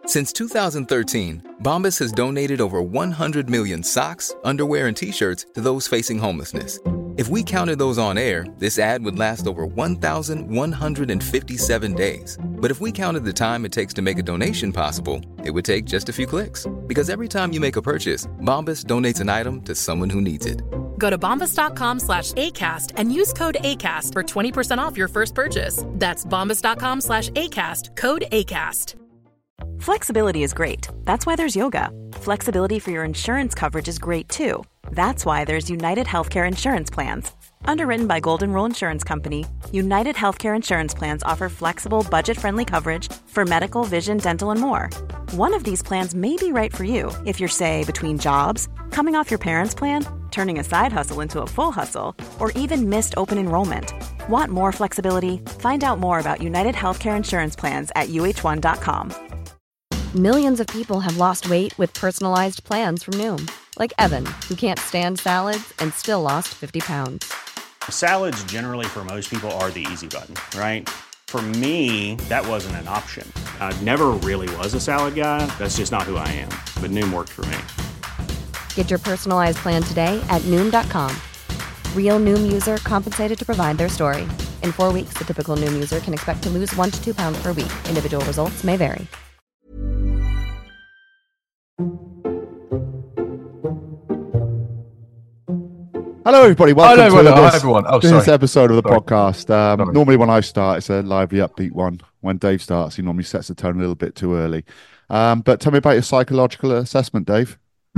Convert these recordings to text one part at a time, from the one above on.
Since 2013, Bombas has donated over 100 million socks, underwear, and T-shirts to those facing homelessness. If we counted those on air, this ad would last over 1,157 days. But if we counted the time it takes to make a donation possible, it would take just a few clicks. Because every time you make a purchase, Bombas donates an item to someone who needs it. Go to bombas.com/ACAST and use code ACAST for 20% off your first purchase. That's bombas.com/ACAST, code ACAST. Flexibility is great. That's why there's yoga. Flexibility for your insurance coverage is great too. That's why there's United Healthcare Insurance Plans. Underwritten by Golden Rule Insurance Company, United Healthcare Insurance Plans offer flexible, budget-friendly coverage for medical, vision, dental, and more. One of these plans may be right for you if you're, say, between jobs, coming off your parents' plan, turning a side hustle into a full hustle, or even missed open enrollment. Want more flexibility? Find out more about United Healthcare Insurance Plans at uh1.com. Millions of people have lost weight with personalized plans from Noom. Like Evan, who can't stand salads and still lost 50 pounds. Salads generally for most people are the easy button, right? For me, that wasn't an option. I never really was a salad guy. That's just not who I am. But Noom worked for me. Get your personalized plan today at Noom.com. Real Noom user compensated to provide their story. In 4 weeks, the typical Noom user can expect to lose 1 to 2 pounds per week. Individual results may vary. Hello, everybody. Welcome to this sorry. episode of the podcast. Normally, when I start, it's a lively, upbeat one. When Dave starts, he normally sets the tone a little bit too early. But tell me about your psychological assessment, Dave.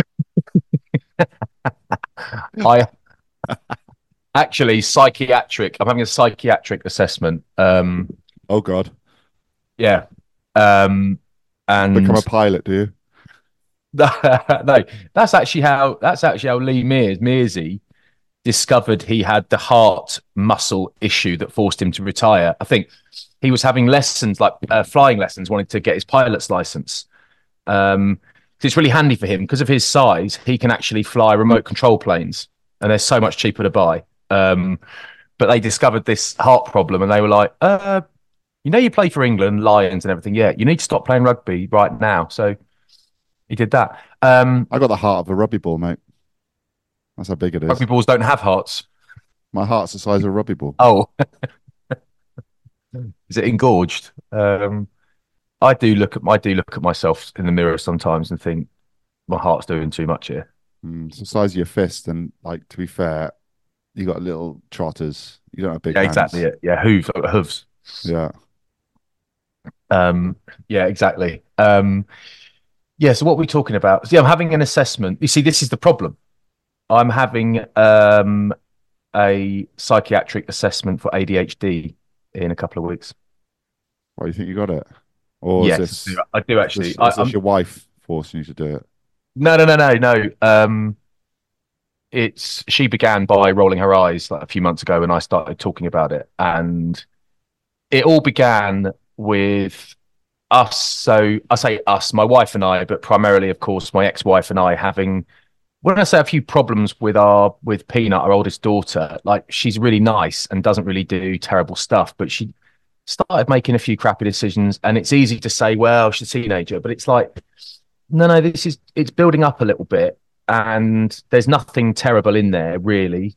Psychiatric. I'm having a psychiatric assessment. Oh God. Yeah. And become a pilot, do you? No, that's actually how Lee Mearsy discovered he had the heart muscle issue that forced him to retire. I think he was having lessons, like flying lessons, wanted to get his pilot's license. It's really handy for him because of his size. He can actually fly remote control planes, and they're so much cheaper to buy. But they discovered this heart problem, and they were like, you play for England, Lions and everything. Yeah, you need to stop playing rugby right now. So he did that. I got the heart of a rugby ball, mate. That's how big it is. Rugby balls don't have hearts. My heart's the size of a rugby ball. Oh. Is it engorged? I do look at myself in the mirror sometimes and think my heart's doing too much here. It's the size of your fist, and to be fair, you got little trotters. You don't have big hands. Exactly it. Yeah, hooves. Yeah. Yeah, exactly. So what are we talking about? So, I'm having an assessment. You see, this is the problem. I'm having a psychiatric assessment for ADHD in a couple of weeks. Why do you think you got it? Or yes, I do actually. Is this your wife forcing you to do it? No. She began by rolling her eyes like a few months ago, and I started talking about it, and it all began with us. So I say us, my wife and I, but primarily, of course, my ex-wife and I having. When I say a few problems with Peanut, our oldest daughter, like she's really nice and doesn't really do terrible stuff, but she started making a few crappy decisions. And it's easy to say, well, she's a teenager, but it's like, no, it's building up a little bit, and there's nothing terrible in there really.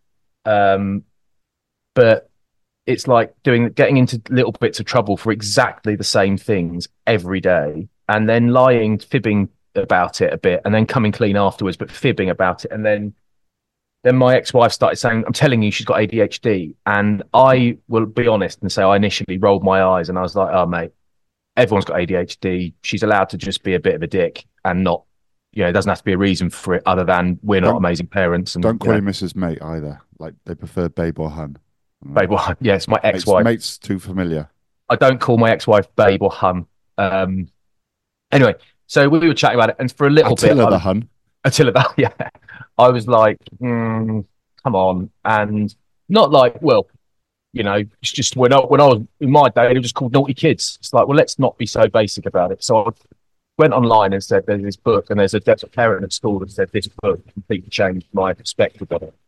But it's like getting into little bits of trouble for exactly the same things every day, and then lying, fibbing about it a bit, and then coming clean afterwards, but fibbing about it. And then my ex-wife started saying, I'm telling you, she's got ADHD. And I will be honest and say I initially rolled my eyes, and I was like, oh, mate, everyone's got ADHD. She's allowed to just be a bit of a dick and not, it doesn't have to be a reason for it other than we're not amazing parents. And don't call him Mrs. Mate either. Like they prefer Babe or Hun. Babe or Hun. Yeah, it's my ex-wife. Mate's too familiar. I don't call my ex-wife Babe or Hun. Anyway, so we were chatting about it, and for a little bit... Attila the Hun. Attila the Hun, yeah. I was like, come on. And not like, well, it's just when I was in my day, they were just called naughty kids. It's like, well, let's not be so basic about it. So I went online and said, there's this book, and there's a parent at school that said this book completely changed my perspective on it.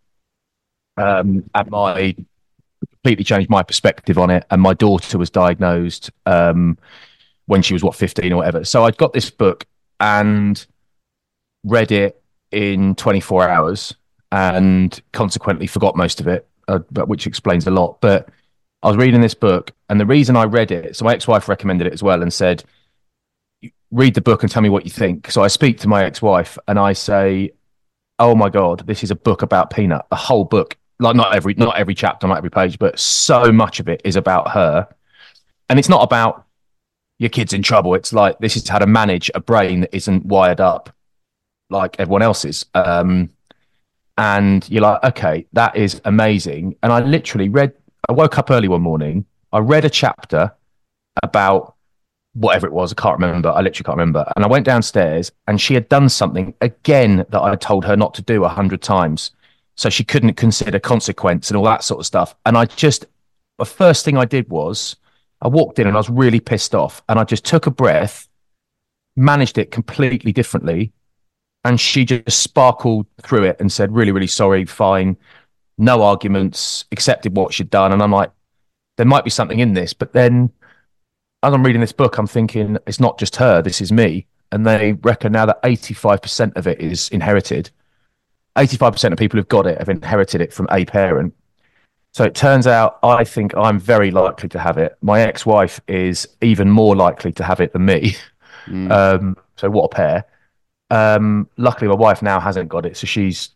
Completely changed my perspective on it. And my daughter was diagnosed when she was 15 or whatever. So I'd got this book and read it in 24 hours and consequently forgot most of it, but which explains a lot. But I was reading this book, and the reason I read it, so my ex-wife recommended it as well and said, read the book and tell me what you think. So I speak to my ex-wife and I say, oh my God, this is a book about Peanut. The whole book, like not every chapter, not every page, but so much of it is about her. And it's not about your kid's in trouble. It's like, this is how to manage a brain that isn't wired up like everyone else's. And you're like, okay, that is amazing. And I literally I woke up early one morning. I read a chapter about whatever it was. I can't remember. I literally can't remember. And I went downstairs and she had done something again that I told her not to do 100 times. So she couldn't consider consequence and all that sort of stuff. And the first thing I did was I walked in and I was really pissed off, and I just took a breath, managed it completely differently. And she just sparkled through it and said, really, really sorry, fine, no arguments, accepted what she'd done. And I'm like, there might be something in this. But then as I'm reading this book, I'm thinking, it's not just her, this is me. And they reckon now that 85% of it is inherited. 85% of people who've got it have inherited it from a parent. So it turns out I think I'm very likely to have it. My ex-wife is even more likely to have it than me. So what a pair. Luckily my wife now hasn't got it, so she's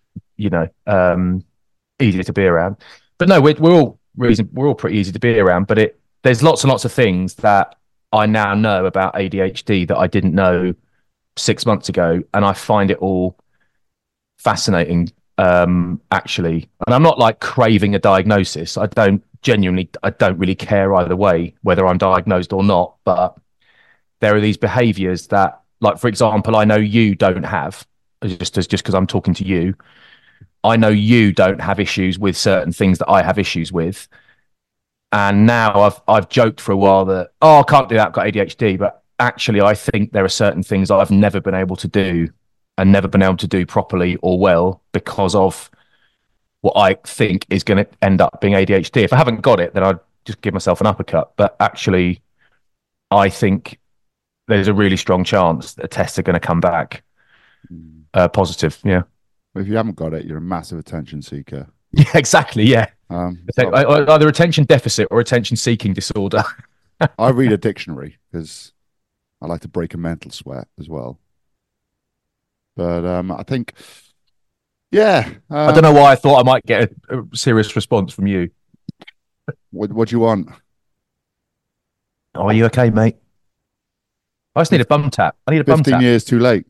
easier to be around. But no, we're all pretty easy to be around, but there's lots and lots of things that I now know about ADHD that I didn't know 6 months ago, and I find it all fascinating, actually. And I'm not like craving a diagnosis. I don't really care either way whether I'm diagnosed or not, but there are these behaviors that, like, for example, I know you don't have, just because I'm talking to you. I know you don't have issues with certain things that I have issues with. And now I've joked for a while that, I can't do that, I've got ADHD. But actually, I think there are certain things I've never been able to do and never been able to do properly or well because of what I think is going to end up being ADHD. If I haven't got it, then I'd just give myself an uppercut. But actually, I think there's a really strong chance that tests are going to come back positive. Yeah. If you haven't got it, you're a massive attention seeker. Yeah, exactly. Yeah. Either attention deficit or attention seeking disorder. I read a dictionary because I like to break a mental sweat as well. But I think, yeah. I don't know why I thought I might get a serious response from you. What do you want? Oh, are you okay, mate? I just need a bum tap. I need a bum tap. 15 years too late.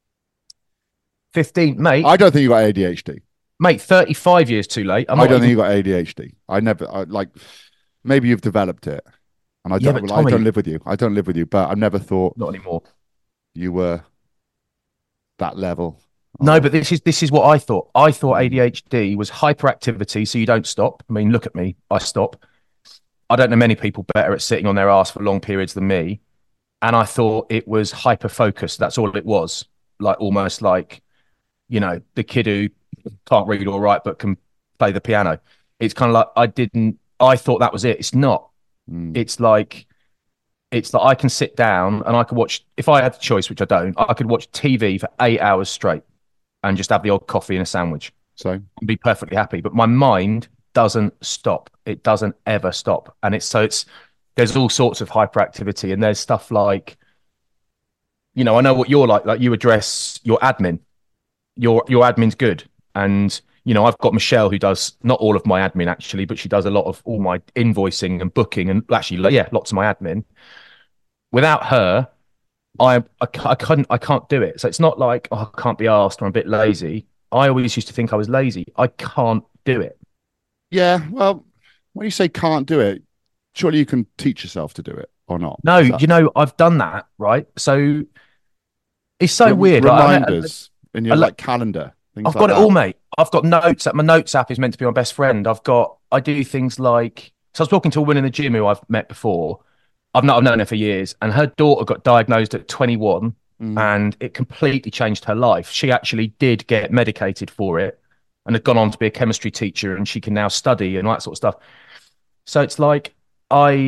15, mate. I don't think you got ADHD. Mate, 35 years too late. I don't think you got ADHD. Maybe you've developed it. And I don't live with you. But I've never thought. Not anymore. You were that level. No, but this is what I thought. I thought ADHD was hyperactivity, so you don't stop. I mean, look at me. I stop. I don't know many people better at sitting on their ass for long periods than me. And I thought it was hyper focused. That's all it was. Like almost like, the kid who can't read all right but can play the piano. It's kind of like I thought that was it. It's not. It's like I can sit down and I could watch, if I had the choice, which I don't, I could watch TV for 8 hours straight and just have the odd coffee and a sandwich. So and be perfectly happy. But my mind doesn't stop. It doesn't ever stop. And there's all sorts of hyperactivity, and there's stuff like, I know what you're like you address your admin. Your admin's good. And, I've got Michelle who does not all of my admin actually, but she does a lot of all my invoicing and booking and actually, lots of my admin. Without her, I can't do it. So it's not like, I can't be asked or I'm a bit lazy. I always used to think I was lazy. I can't do it. Yeah. Well, when you say can't do it, surely you can teach yourself to do it or not. No, I've done that, right? So it's so weird. Reminders in your calendar. I've got it all, mate. I've got notes. My notes app is meant to be my best friend. I do things like, so I was talking to a woman in the gym who I've met before. I've known her for years, and her daughter got diagnosed at 21 and it completely changed her life. She actually did get medicated for it and had gone on to be a chemistry teacher, and she can now study and all that sort of stuff. So it's like,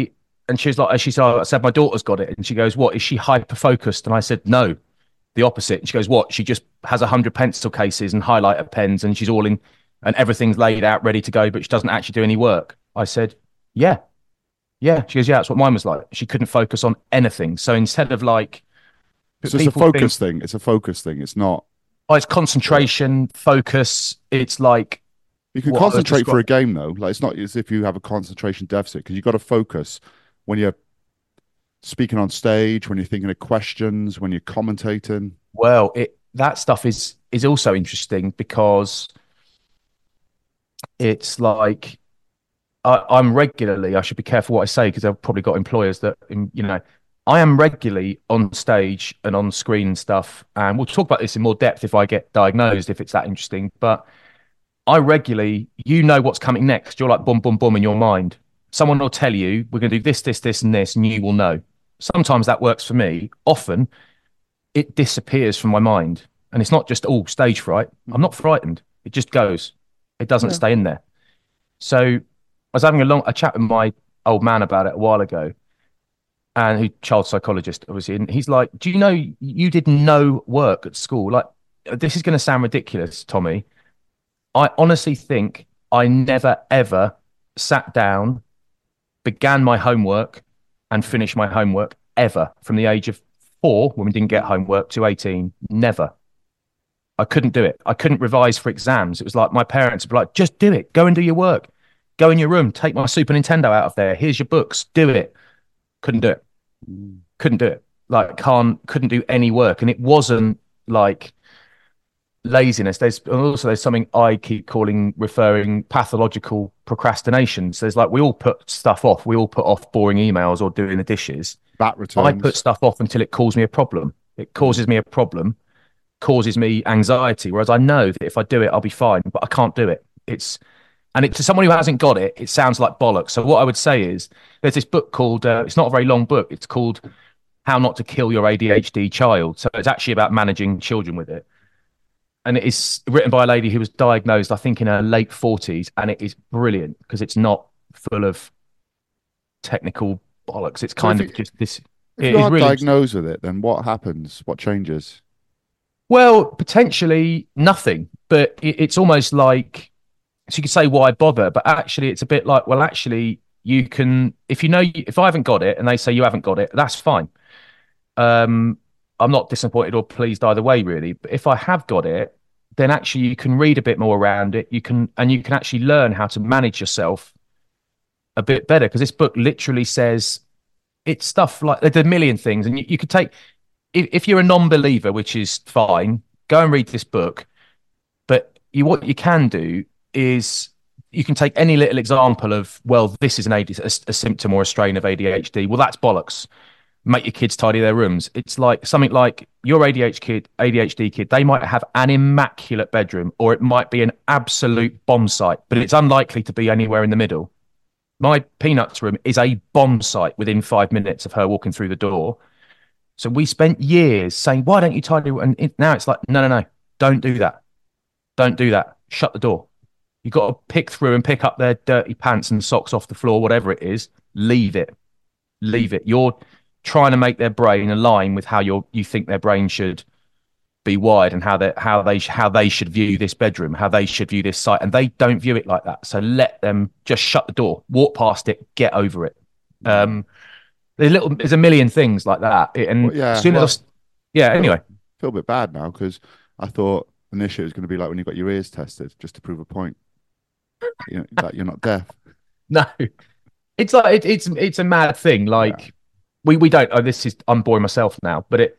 and she was like, she said, I said, my daughter's got it. And she goes, what, is she hyper focused? And I said, no, the opposite. And she goes, what? She just has 100 pencil cases and highlighter pens, and she's all in, and everything's laid out, ready to go, but she doesn't actually do any work. I said, yeah. Yeah. She goes, yeah, that's what mine was like. She couldn't focus on anything. So instead of like, so it's a focus thing. It's a focus thing. It's not. Oh, it's concentration, focus. It's like, you can concentrate for a game though. Like, it's not as if you have a concentration deficit, because you've got to focus when you're speaking on stage, when you're thinking of questions, when you're commentating. Well, that stuff is also interesting, because it's like, I'm regularly, I should be careful what I say, because I've probably got employers that, you know, I am regularly on stage and on screen and stuff. And we'll talk about this in more depth if I get diagnosed, if it's that interesting. But I regularly, you know what's coming next. You're like, boom, boom, boom in your mind. Someone will tell you, we're going to do this, this, this, and this, and you will know. Sometimes that works for me. Often it disappears from my mind. And it's not just, oh, stage fright. I'm not frightened. It just goes. It doesn't stay in there. So I was having a chat with my old man about it a while ago, and who child psychologist obviously, and he's like, do you know you did no work at school? Like, this is going to sound ridiculous, Tommy. I honestly think I never ever sat down, began my homework, and finished my homework ever, from the age of 4 when we didn't get homework to 18. Never. I couldn't do it. I couldn't revise for exams. It was like my parents would be like, just do it. Go and do your work. Go in your room. Take my Super Nintendo out of there. Here's your books. Do it. Couldn't do it. Couldn't do it. Like, couldn't do any work. And it wasn't like laziness. There's something I keep referring pathological procrastination. So there's like, we all put stuff off. We all put off boring emails or doing the dishes. Bat returns. I put stuff off until it causes me a problem. It causes me a problem, causes me anxiety. Whereas I know that if I do it, I'll be fine, but I can't do it. And to someone who hasn't got it, it sounds like bollocks. So what I would say is, there's this book called, it's not a very long book. It's called How Not to Kill Your ADHD Child. So it's actually about managing children with it. And it is written by a lady who was diagnosed, I think, in her late 40s. And it is brilliant, because it's not full of technical bollocks. It's kind of just this. If you are really diagnosed with it, then what happens? What changes? Well, potentially nothing. But it's almost like, so you could say, why bother? But actually, it's a bit like, well, actually, you can, if I haven't got it and they say you haven't got it, that's fine. I'm not disappointed or pleased either way, really. But if I have got it, then actually you can read a bit more around it. You can actually learn how to manage yourself a bit better. Because this book literally says it's stuff like, there's a million things. And you could take, if you're a non-believer, which is fine, go and read this book. But what you can do is you can take any little example of, well, this is a symptom or a strain of ADHD. Well, that's bollocks. Make your kids tidy their rooms. It's like something like your ADHD kid, they might have an immaculate bedroom, or it might be an absolute bomb site, but it's unlikely to be anywhere in the middle. My Peanuts room is a bomb site within 5 minutes of her walking through the door. So we spent years saying, why don't you tidy? And now it's like, no, don't do that. Don't do that. Shut the door. You've got to pick through and pick up their dirty pants and socks off the floor, whatever it is. Leave it. You're trying to make their brain align with how you think their brain should be wired, and how they should view this bedroom, how they should view this site, and they don't view it like that. So let them just shut the door, walk past it, get over it. There's a million things like that, and anyway, I feel a bit bad now, because I thought initially it was going to be like when you got your ears tested, just to prove a point. You know, that you're not deaf. No, it's like it's a mad thing. Like we don't. Oh, I'm boring myself now, but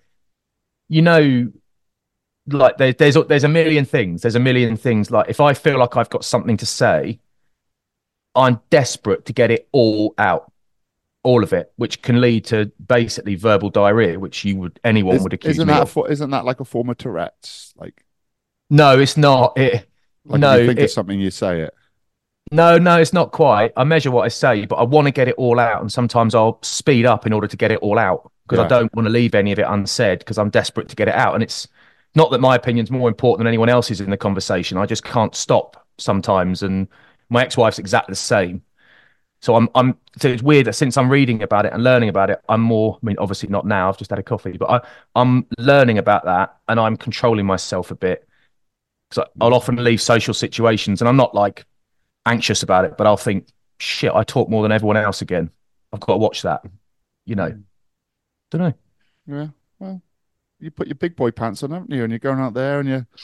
like there's a million things. There's a million things. Like, if I feel like I've got something to say, I'm desperate to get it all out, all of it, which can lead to basically verbal diarrhea, which anyone would accuse me of. Isn't that like a form of Tourette's? Like, no, it's not. If you think of something, you say it. No, it's not quite. I measure what I say, but I want to get it all out. And sometimes I'll speed up in order to get it all out, because I don't want to leave any of it unsaid, because I'm desperate to get it out. And it's not that my opinion's more important than anyone else's in the conversation. I just can't stop sometimes. And my ex-wife's exactly the same. So so it's weird that since I'm reading about it and learning about it, I'm more, I mean, obviously not now, I've just had a coffee, but I'm learning about that and I'm controlling myself a bit. So I'll often leave social situations and I'm not like anxious about it, but I'll think, shit, I talk more than everyone else again. I've got to watch that, you know. Don't know. Yeah. Well, you put your big boy pants on, haven't you? And you're going out there and you're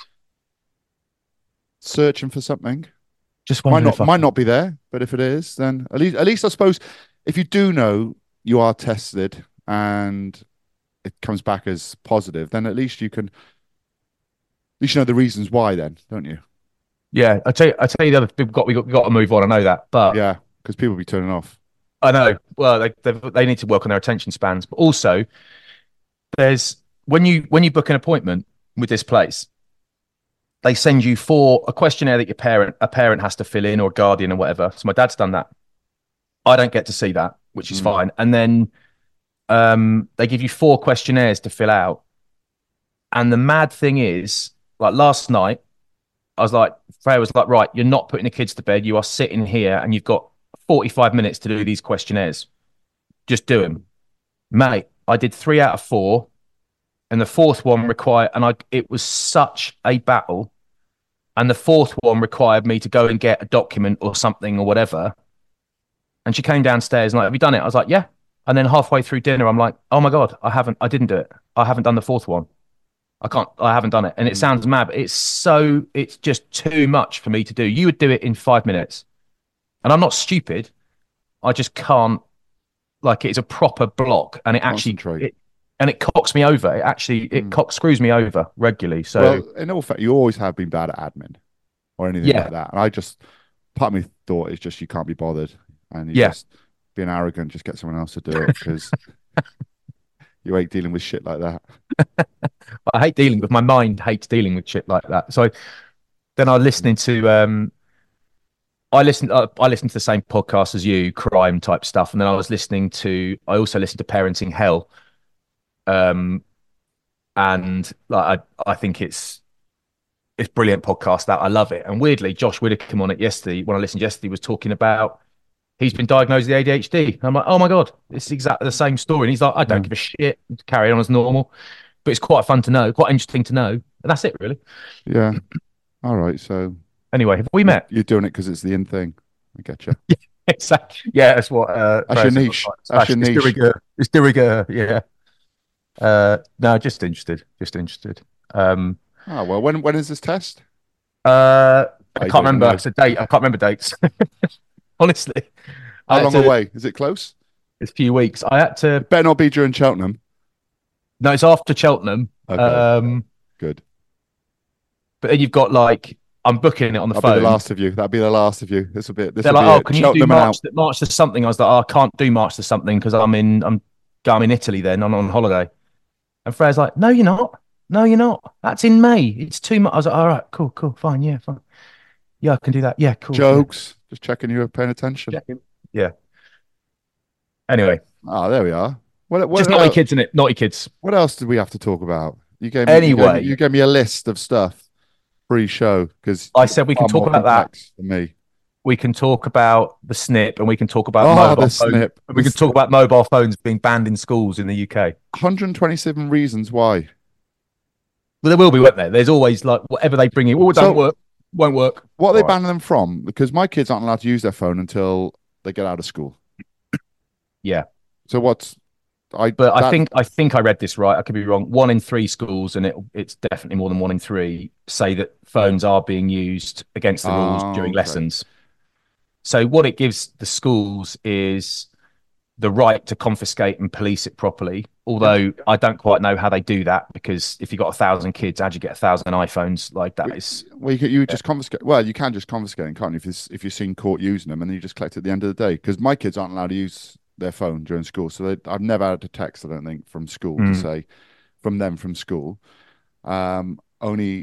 searching for something. Just might not be there, but if it is, then at least I suppose if you do know you are tested and it comes back as positive, then at least you know the reasons why, then, don't you? Yeah, I tell you the other. We got to move on. I know that, but yeah, because people be turning off. I know. Well, they need to work on their attention spans, but also there's when you book an appointment with this place, they send you for a questionnaire that a parent has to fill in, or a guardian or whatever. So my dad's done that. I don't get to see that, which is fine. And then they give you 4 questionnaires to fill out. And the mad thing is, like last night, I was like, Freya was like, right, you're not putting the kids to bed. You are sitting here and you've got 45 minutes to do these questionnaires. Just do them. Mate, I did 3 out of 4. And the 4th one required, it was such a battle. And the 4th one required me to go and get a document or something or whatever. And she came downstairs and like, have you done it? I was like, yeah. And then halfway through dinner, I'm like, oh my God, I didn't do it. I haven't done the 4th one. I haven't done it. And it sounds mad, but it's just too much for me to do. You would do it in 5 minutes. And I'm not stupid. I just can't, like, it's a proper block. And it actually, it cocks me over. It screws me over regularly. So, well, in all fact, you always have been bad at admin or anything like that. And part of me thought it's just you can't be bothered. And you just being arrogant, just get someone else to do it because you hate dealing with shit like that. I hate dealing with, my mind hates dealing with shit like that. So then I listening to I listened to the same podcast as you, crime type stuff, and then I also listened to Parenting Hell, and like I think it's brilliant podcast. That I love it. And weirdly, Josh Widdicombe on it yesterday, when I listened yesterday, was talking about he's been diagnosed with ADHD. And I'm like, oh my God, it's exactly the same story. And he's like, I don't give a shit, carry on as normal. But it's quite fun to know, quite interesting to know. And that's it, really. Yeah. All right. So anyway, have we met? You're doing it because it's the in thing. I get you. Yeah, exactly. Yeah, that's what. That's your niche. That's your niche. It's de rigueur. Yeah. No, just interested. Oh well, when is this test? I can't remember. It's a date. I can't remember dates. Honestly. How long away? Is it close? It's a few weeks. I had to. It better not be during Cheltenham. No, it's after Cheltenham. Okay. Good. But then you've got like, I'm booking it on the phone. That'll be the last of you. This will be. They're like, oh, can you do March to something? I was like, oh, I can't do March to something because I'm in Italy then. I'm on holiday. And Freya's like, no, you're not. No, you're not. That's in May. It's too much. I was like, all right, cool, fine, yeah, fine. Yeah, I can do that. Yeah, cool. Jokes. Yeah. Just checking you were paying attention. Yeah. Anyway. Oh, there we are. Just naughty kids, innit? Naughty kids. What else did we have to talk about? You gave me a list of stuff pre-show because I said we can talk about that. For me, we can talk about the snip, and we can talk about mobile phones. We can talk about mobile phones being banned in schools in the UK. 127 reasons why. Well, there will be, won't there? There's always like whatever they bring in. Oh, it don't work. Won't work. What are they banning them from? Because my kids aren't allowed to use their phone until they get out of school. Yeah. So what's I think I read this right. I could be wrong. 1 in 3 schools, and it's definitely more than 1 in 3, say that phones are being used against the rules during lessons. So what it gives the schools is the right to confiscate and police it properly. Although I don't quite know how they do that, because if you've got 1,000 kids, how'd you get 1,000 iPhones? Like that is. Well, you just confiscate. Well, you can just confiscate them, can't you? If you're seen caught using them, and then you just collect it at the end of the day. Because my kids aren't allowed to use their phone during school, so I've never had a text, I don't think, from school to say from school. Only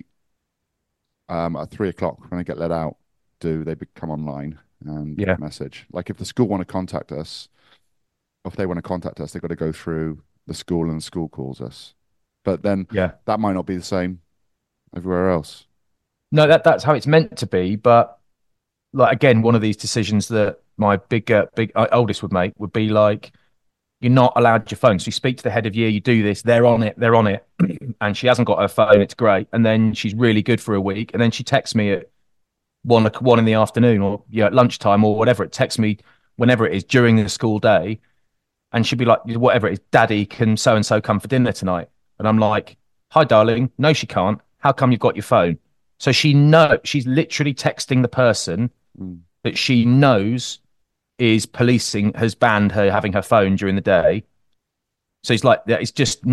at 3 o'clock when they get let out, do they become online and message. Like if the school want to contact us, or if they want to contact us, they've got to go through the school, and the school calls us. But then that might not be the same everywhere else. No, that's how it's meant to be. But like again, one of these decisions that big oldest would be like, you're not allowed your phone. So you speak to the head of year, you do this, they're on it, and she hasn't got her phone. It's great, and then she's really good for a week, and then she texts me at one in the afternoon, or at lunchtime, or whatever. It texts me whenever it is during the school day, and she'd be like, whatever it is, Daddy, can so and so come for dinner tonight? And I'm like, hi, darling. No, she can't. How come you've got your phone? So she's literally texting the person that she knows is policing, has banned her having her phone during the day. So it's like, there is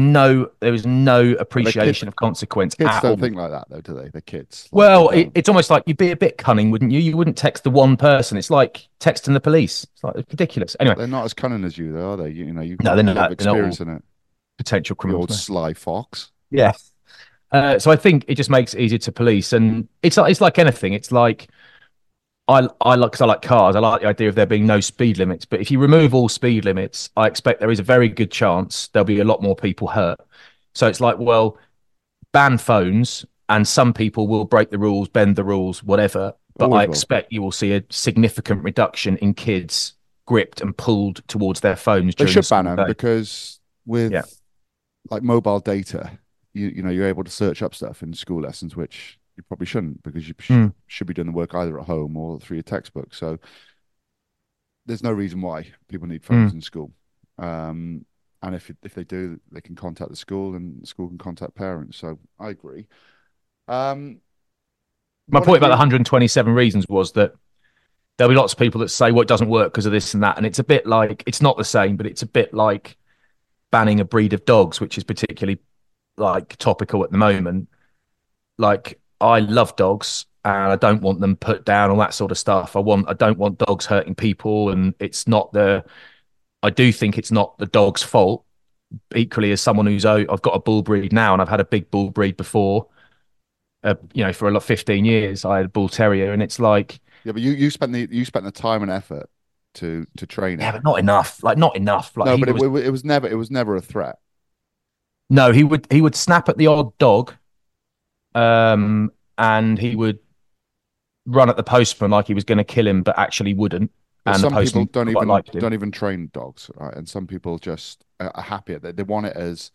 no appreciation of consequence. Kids don't all. think like that, though, do they? They're kids. Like, well, it's almost like you'd be a bit cunning, wouldn't you? You wouldn't text the one person. It's like texting the police. It's like, it's ridiculous. Anyway, they're not as cunning as you, though, are they? You've no, got they're a lot not. of experience in it. Potential The criminals. old sly fox. Yeah. So I think it just makes it easier to police, and it's like anything. It's like I like, because I like cars. I like the idea of there being no speed limits. But if you remove all speed limits, I expect there is a very good chance there'll be a lot more people hurt. So it's like, well, ban phones, and some people will break the rules, bend the rules, whatever. But I expect you will see a significant reduction in kids gripped and pulled towards their phones. They should ban them, because with like mobile data, you're able to search up stuff in school lessons, which you probably shouldn't, because you should be doing the work either at home or through your textbook. So there's no reason why people need phones in school. And if they do, they can contact the school, and the school can contact parents. So I agree. My point about the 127 reasons was that there'll be lots of people that say, well, it doesn't work because of this and that. And it's a bit like, it's not the same, but it's a bit like banning a breed of dogs, which is particularly like topical at the moment. Like, I love dogs and I don't want them put down, all that sort of stuff. I don't want dogs hurting people, and I do think it's not the dog's fault. Equally, as someone I've got a bull breed now, and I've had a big bull breed before. For 15 years, I had a bull terrier, and it's like, yeah, but you spent the time and effort to train it. Yeah, but not enough. Like, not enough. Like, no, but it was never a threat. No, he would snap at the odd dog. And he would run at the postman like he was going to kill him, but actually wouldn't. But and some the postman people don't even train dogs, right? And some people just are happy at it. They want it as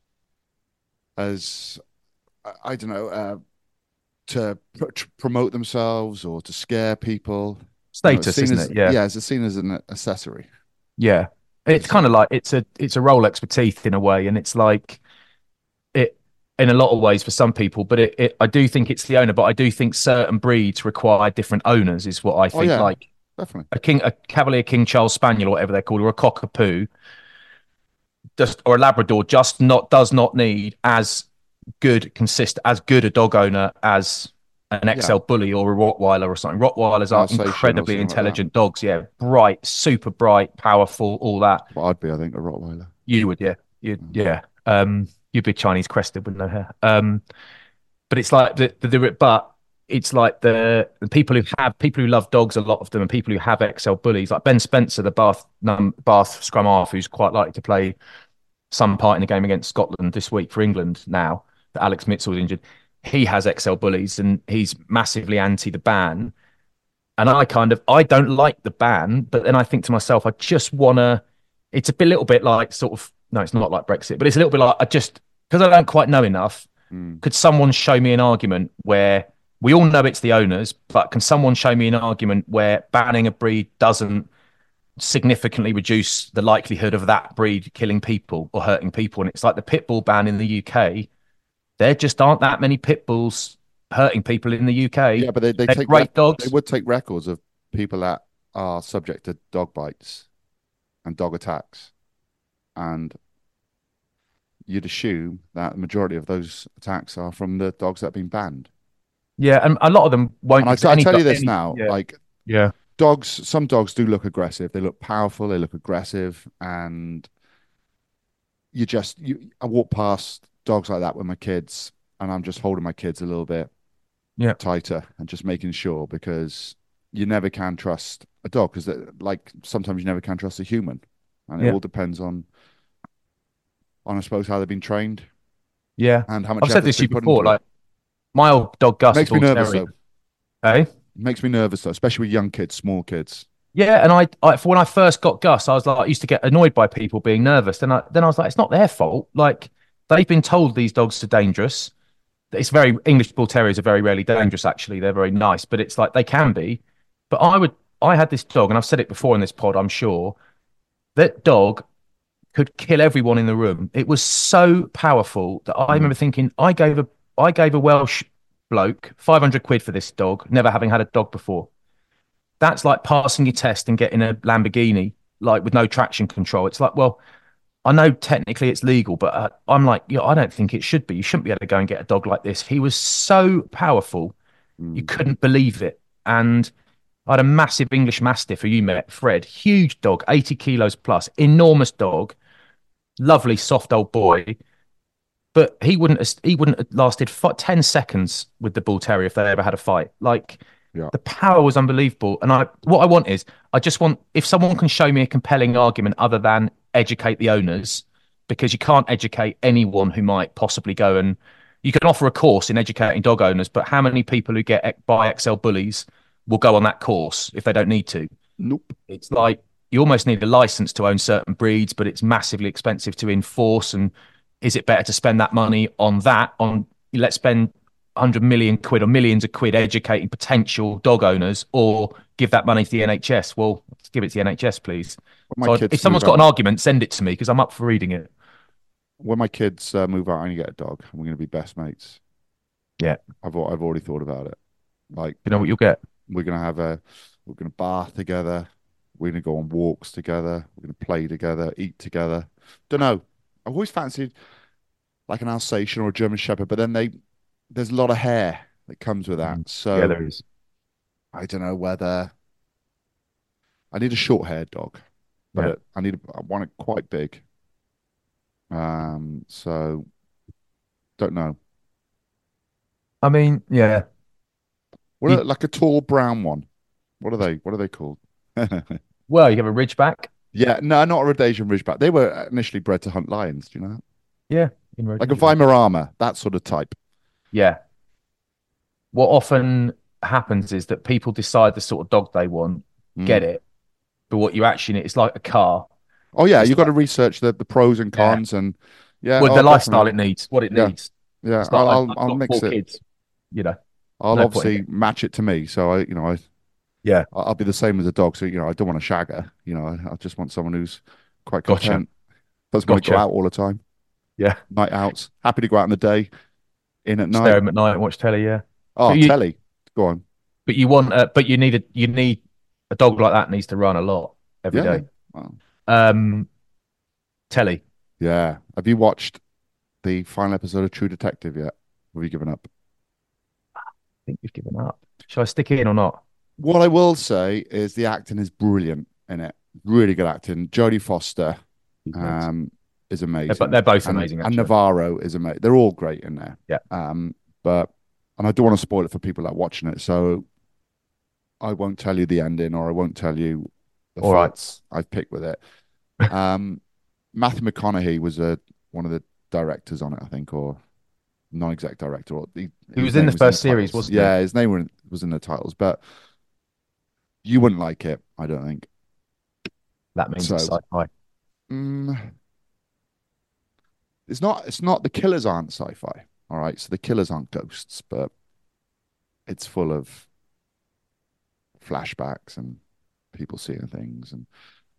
I don't know, to promote themselves or to scare people. Status, isn't it? Yeah, yeah, it's seen as an accessory. Yeah, it's kind of like it's a Rolex for teeth in a way, and it's like it. In a lot of ways for some people, but I do think it's the owner. But I do think certain breeds require different owners, is what I think. Like, definitely a Cavalier King Charles Spaniel, or whatever they're called, or a Cockapoo, or a Labrador, does not need as good a dog owner as an XL Bully or a Rottweiler or something. Rottweilers are incredibly intelligent dogs. Yeah, bright, super bright, powerful, all that. Well, I'd be, I think, a Rottweiler. You would, yeah. You'd be Chinese crested with no hair. But it's like but it's like the people who love dogs, a lot of them, and people who have XL Bullies, like Ben Spencer, the Bath scrum half, who's quite likely to play some part in the game against Scotland this week for England now that Alex Mitchell was injured. He has XL Bullies, and he's massively anti the ban. And I don't like the ban, but then I think to myself, I just want to, it's a little bit like sort of, no, it's not like Brexit, but it's a little bit like, because I don't quite know enough, could someone show me an argument where we all know it's the owners, but can someone show me an argument where banning a breed doesn't significantly reduce the likelihood of that breed killing people or hurting people? And it's like the pit bull ban in the UK. There just aren't that many pit bulls hurting people in the UK. Yeah, but they take great dogs. They would take records of people that are subject to dog bites and dog attacks. And you'd assume that the majority of those attacks are from the dogs that have been banned. Yeah, and a lot of them won't. And I tell you this now, yeah, some dogs do look aggressive. They look powerful. They look aggressive, and I walk past dogs like that with my kids, and I'm just holding my kids a little bit tighter and just making sure, because you never can trust a dog, because like sometimes you never can trust a human, and it all depends on I suppose how they've been trained. Yeah, and how much I've said this to you before. Like, my old dog Gus makes me nervous though. It makes me nervous though, especially with young kids, small kids. Yeah, and I for when I first got Gus, I used to get annoyed by people being nervous. Then I was like, it's not their fault. Like they've been told these dogs are dangerous. It's very English Bull Terriers are very rarely dangerous. Actually, they're very nice, but it's like they can be. But I had this dog, and I've said it before in this pod. I'm sure that dog could kill everyone in the room. It was so powerful that I remember thinking, I gave a Welsh bloke 500 quid for this dog, never having had a dog before. That's like passing your test and getting a Lamborghini, like with no traction control. It's like, well, I know technically it's legal, but I'm like, yeah, I don't think it should be. You shouldn't be able to go and get a dog like this. He was so powerful, you couldn't believe it. And I had a massive English Mastiff who you met, Fred, huge dog, 80 kilos plus, enormous dog, lovely, soft old boy. But he wouldn't have lasted 10 seconds with the Bull Terrier if they ever had a fight. Like, Yeah. the power was unbelievable. And what I want is, I just want, if someone can show me a compelling argument other than educate the owners, because you can't educate anyone who might possibly go, and you can offer a course in educating dog owners, but how many people who buy XL bullies will go on that course if they don't need to? Nope. It's like you almost need a license to own certain breeds, but it's massively expensive to enforce. And is it better to spend that money on that? Let's spend 100 million quid or millions of quid educating potential dog owners, or give that money to the NHS? Well, let's give it to the NHS, please. When So if someone's got an argument, send it to me because I'm up for reading it. When my kids move out and you get a dog, we're going to be best mates. Yeah. I've already thought about it. Like, You know what you'll get? we're going to bath together. We're going to go on walks together. We're going to play together, eat together. Don't know. I've always fancied like an Alsatian or a German Shepherd, but then there's a lot of hair that comes with that. So Yeah, there is. I don't know whether I need a short-haired dog, but I want it quite big. So don't know. I mean, yeah. Like a tall brown one? What are they called? Well, you have a Ridgeback. Yeah, no, not a Rhodesian Ridgeback. They were initially bred to hunt lions. Do you know that? Yeah. Like a Weimaraner, that sort of type. Yeah. What often happens is that people decide the sort of dog they want, get it, but what you actually need, it's like a car. Oh yeah, you've got to research the pros and cons and the lifestyle it needs, what it needs. Yeah, It's not I'll I've got mix 4 it. kids, you know. I'll No obviously match it to me. So I'll be the same as a dog. So I don't want a shagger. I just want someone who's quite content. Doesn't want to go out all the time. Yeah, night outs. Happy to go out in the day, in at night. Stare him at night and watch telly. Yeah. Oh, telly. Go on. But you need a dog like that needs to run a lot every day. Wow. Telly. Yeah. Have you watched the final episode of True Detective yet? Or have you given up? I think you've given up. Shall I stick it in or not? What I will say is the acting is brilliant in it. Really good acting. Jodie Foster is amazing. But they're both amazing. And Navarro is amazing. They're all great in there. Yeah. And I don't want to spoil it for people that are watching it, so I won't tell you the ending, or I won't tell you the faults I've picked with it. Matthew McConaughey was one of the directors on it, I think, or non-exec director. He was in the first series, wasn't he? Yeah, his name was in the titles, but you wouldn't like it, I don't think. That means it's sci-fi. It's not. The killers aren't sci-fi. All right, so the killers aren't ghosts, but it's full of flashbacks and people seeing things. And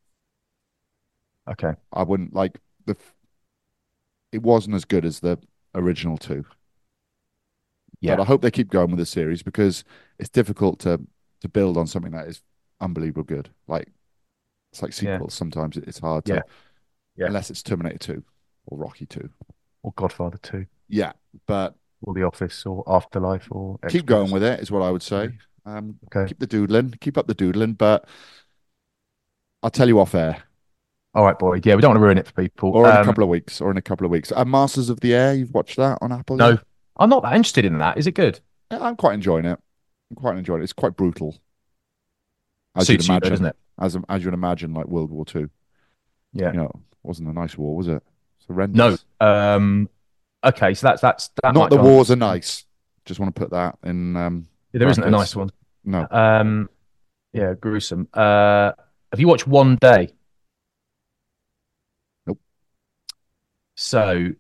okay, I wouldn't like it wasn't as good as the original two. Yeah, but I hope they keep going with the series, because it's difficult to build on something that is unbelievably good. Like, it's like sequels. Sometimes it's hard to, unless it's Terminator 2 or Rocky 2 or Godfather 2. Yeah, but or The Office or Afterlife or keep going with it is what I would say. Okay, keep up the doodling, but I'll tell you off air. All right, boy. Yeah, we don't want to ruin it for people. Or in a couple of weeks. Masters of the Air, you've watched that on Apple? No, I'm not that interested in that. Is it good? Yeah, I'm quite enjoying it. It's quite brutal. As you'd imagine, isn't it? As you'd imagine, like World War II. Yeah. Wasn't a nice war, was it? It's horrendous. No. Okay, so that's that. Not the wars are nice. Just want to put that in. There isn't a nice one. No. Yeah, gruesome. Have you watched One Day? Nope. So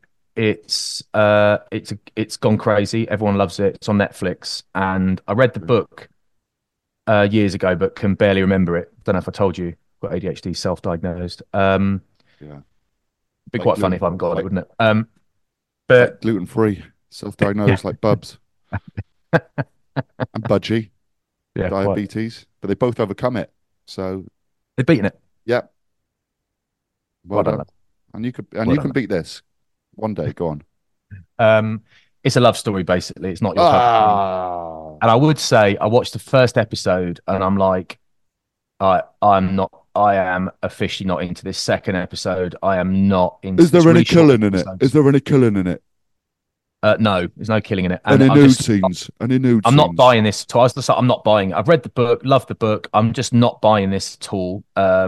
it's gone crazy. Everyone loves it. It's on Netflix, and I read the book years ago, but can barely remember it. Don't know if I told you. Got ADHD, self-diagnosed. Yeah. Be Like quite funny gluten, if I haven't got it, like wouldn't it? like But gluten-free, yeah, self-diagnosed like Bubs and Budgie, yeah, quite. diabetes, but they both overcome it. So They're beating it. yeah, well Well done, done. lad. And you could Well can done. beat this one day. Go on. It's a love story, basically. It's not your cup of tea. Ah, And I would say I watched the first episode, and I'm like, I'm not. I am officially not into this second episode. I am not into is this there any really short killing in it? Is episodes. there any killing in it? No, there's no killing in it, and Any I'm nude just scenes? Any nude I'm not scenes? buying this. So I was just like, I'm not buying it. I've read the book, love the book. I'm just not buying this at all.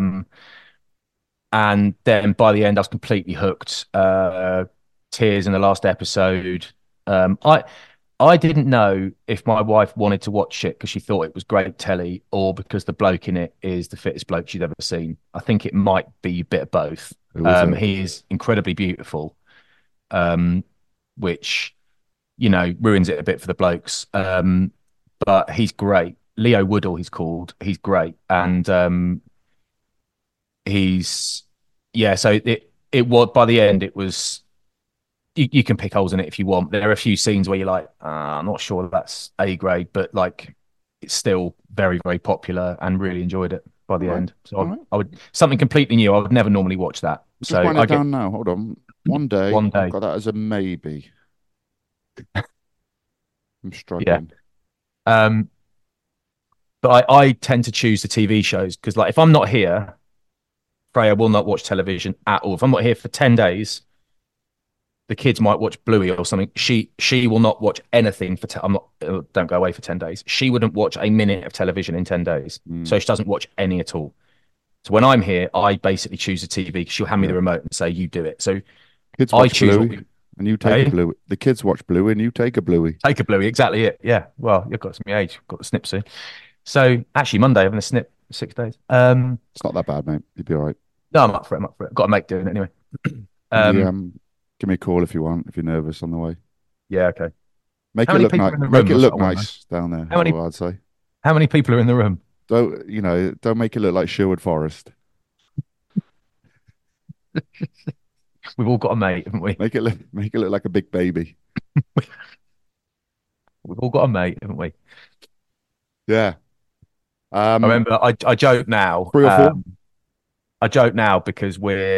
And then by the end, I was completely hooked. Tears in the last episode. I didn't know if my wife wanted to watch it because she thought it was great telly or because the bloke in it is the fittest bloke she'd ever seen. I think it might be a bit of both. Who is it? He is incredibly beautiful, which ruins it a bit for the blokes. But he's great. Leo Woodall, he's called. He's great, and he's yeah. So it was by the end, it was you can pick holes in it if you want. There are a few scenes where you're like, I'm not sure that's A grade, but like it's still very, very popular and really enjoyed it by the All right. end. So All right. I would something completely new. I would never normally watch that. Just So write I it get down now. Hold on. One day. one I've day. got that as a maybe. I'm Yeah. struggling. But I tend to choose the TV shows because like if I'm not here, Freya will not watch television at all. If I'm not here for 10 days, the kids might watch Bluey or something. She will not watch anything for. I'm not. Don't go away for 10 days. She wouldn't watch a minute of television in 10 days. So she doesn't watch any at all. So when I'm here, I basically choose the TV because she'll hand me the remote and say, "You do it." So Kids I watch choose what Bluey, and you take a Bluey. The kids watch Bluey, and you take a Bluey. take a Bluey. Exactly it. Yeah. Well, you've got some age. You've got the snip soon. So actually, Monday having a snip 6 days. It's not that bad, mate. You'd be all right. No, I'm up for it. I'm up for it. Got a mate doing it anyway. Give me a call if you want. If you're nervous on the way, Yeah. Okay. make How it many look people nice. are in the Make room? it That's look what I want to know. nice down there. How many- I'd say. How many people are in the room? Don't make it look like Sherwood Forest. We've all got a mate, haven't we? Make it look like a big baby. We've all got a mate, haven't we? Yeah. I remember I joke now. 3 or 4. I joke now because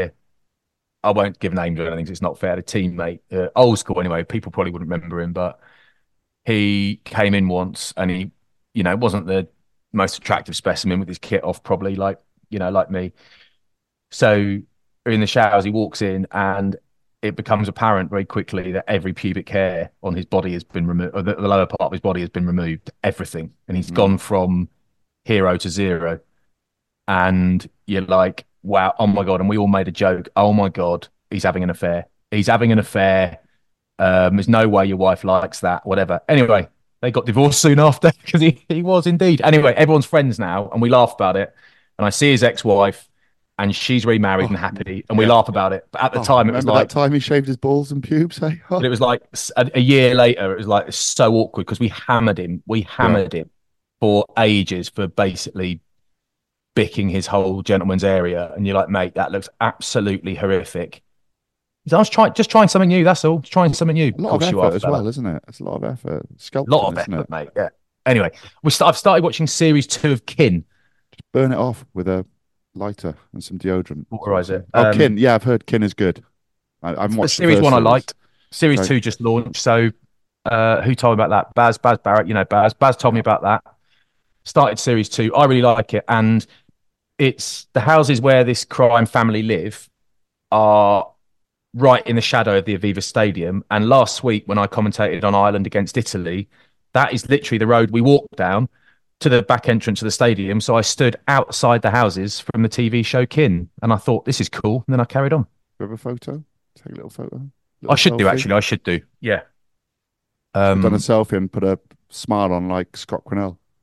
I won't give names or anything 'cause it's not fair. The teammate, old school anyway, people probably wouldn't remember him, but he came in once and he, wasn't the most attractive specimen with his kit off, probably like me. So in the showers, he walks in and it becomes apparent very quickly that every pubic hair on his body has been removed, or the lower part of his body has been removed, everything. And he's gone from hero to zero. And you're like, wow, oh my God. And we all made a joke. Oh my God, he's having an affair. He's having an affair. There's no way your wife likes that, whatever. Anyway, they got divorced soon after because he was indeed. Anyway, everyone's friends now and we laugh about it. And I see his ex-wife and she's remarried and happy and we laugh about it. But at the time, it was remember like, that time he shaved his balls and pubes? Hey? but it was like a year later, it was like so awkward because we hammered him. We hammered him for ages for basically bicking his whole gentleman's area. And you're like, mate, that looks absolutely horrific. I was just trying something new. That's all. Just trying something new. A lot of effort as well, isn't it? It's a lot of effort. Sculpting, A lot of isn't effort, it? mate. Yeah. Anyway, I've started watching series 2 of Kin. Burn it off with a lighter and some deodorant. Authorize it. Oh, Kin. Yeah, I've heard Kin is good. I've watched series the 1 first I liked. Series Right. 2 just launched. So who told me about that? Baz Barrett. Baz told me about that. Started series 2. I really like it. And it's the houses where this crime family live are right in the shadow of the Aviva Stadium. And last week, when I commentated on Ireland against Italy, that is literally the road we walked down to the back entrance of the stadium. So I stood outside the houses from the TV show Kin, and I thought, this is cool. And then I carried on. Do you have a photo? Take a little photo. I should do, actually. I should do. Yeah. Done a selfie and put a smile on like Scott Quinnell.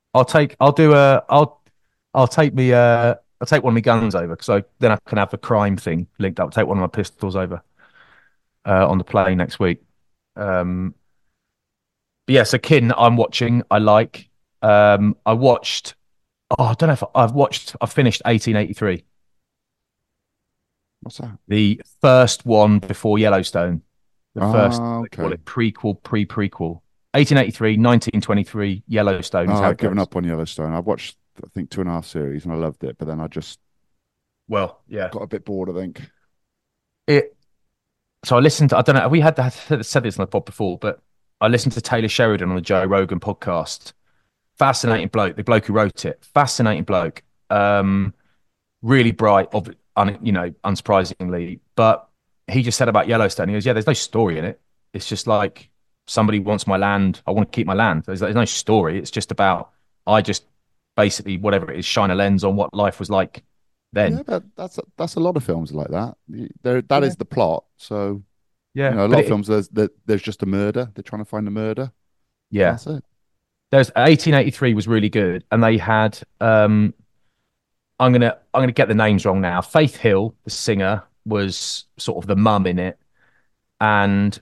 I'll take one of my guns over because then I can have the crime thing linked up. Take one of my pistols over on the plane next week. Um, but yeah, so Kin, I'm watching. I like. I watched. Oh, I don't know if I've watched. I've finished 1883, What's that? the first one before Yellowstone. The first, they call Okay. it prequel, pre-prequel. 1883, 1923, Yellowstone is Oh, how I've it given goes. up on Yellowstone. I watched, I think, 2.5 series and I loved it, but then I just Well, yeah. got a bit bored, I think. It. So I listened to. I don't know. We had said this on the pod before, but I listened to Taylor Sheridan on the Joe Rogan podcast. Fascinating bloke. The bloke who wrote it. Fascinating bloke. Really bright. Unsurprisingly, but he just said about Yellowstone. He goes, "Yeah, there's no story in it. It's just like somebody wants my land. I want to keep my land. There's no story. It's just about I just basically whatever it is, shine a lens on what life was like Yeah, then." but that's a lot of films like that. That Yeah, is the plot. So, yeah, a but lot of films there's just a murder. They're trying to find a murder. yeah. That's it. There's 1883 was really good, and they had I'm gonna get the names wrong now. Faith Hill, the singer, was sort of the mum in it, and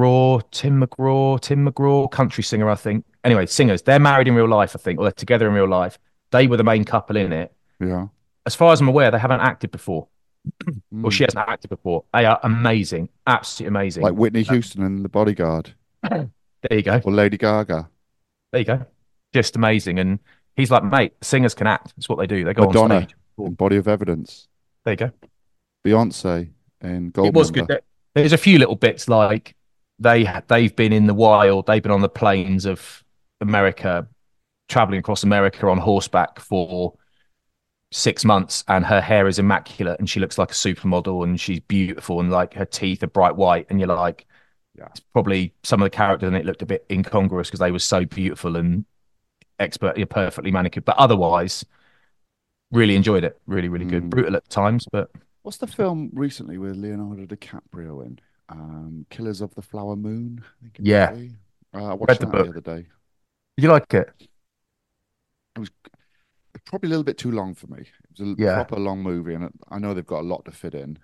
Tim McGraw, country singer, I think. Anyway, singers. They're married in real life, I think, or they're together in real life. They were the main couple in it. Yeah. As far as I'm aware, they haven't acted before. Well, she Mm. hasn't acted before. They are amazing, absolutely Like amazing. Whitney Houston and The Bodyguard There you go. or Lady Gaga, There you go. Just amazing. And he's like, mate, singers can act. That's what they do. They go on Madonna stage. in Body of Evidence, There you go. Beyonce in It was good. Goldmember. There's a few little bits like they've been in the wild. They've been on the plains of America, traveling across America on horseback for 6 months, and her hair is immaculate, and she looks like a supermodel, and she's beautiful, and like her teeth are bright white, and you're like, Yeah. it's probably some of the characters in it looked a bit incongruous because they were so beautiful and perfectly manicured, but otherwise, really enjoyed it. Really, really good. Mm. Brutal at times, but What's the film recently with Leonardo DiCaprio in? Killers of the Flower Moon, I think it yeah, might be. I read watched the that the book. other day. Did you like it? It was probably a little bit too long for me. It was a Yeah. proper long movie, and I know they've got a lot to fit in.